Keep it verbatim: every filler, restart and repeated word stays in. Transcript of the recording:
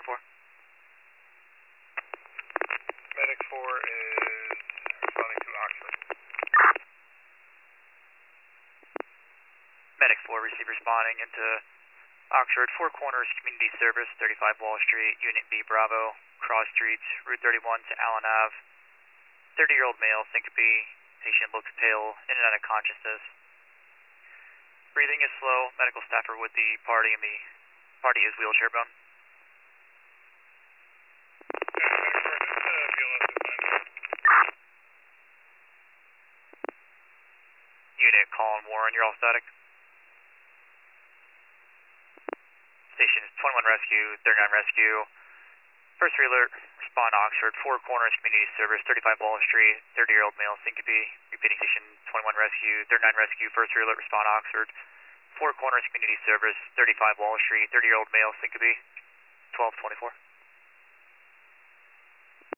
Medic four. Medic four is responding to Oxford. Medic four, receive responding into Oxford, Four Corners Community Service, thirty-five Wall Street, Unit B Bravo, cross streets, Route thirty-one to Allen Ave. thirty-year-old male, syncope, patient looks pale, in and out of consciousness. Breathing is slow, medical staff are with the party, and the party is wheelchair bound. Unit, Colin Warren, you're all static. Station is twenty-one Rescue, thirty-nine Rescue. First alert, respond Oxford, Four Corners Community Service, thirty-five Wall Street, thirty-year-old male, syncope. Repeating station twenty-one Rescue, thirty-nine Rescue. First alert, respond Oxford, Four Corners Community Service, thirty-five Wall Street, thirty-year-old male, syncope. twelve twenty-four.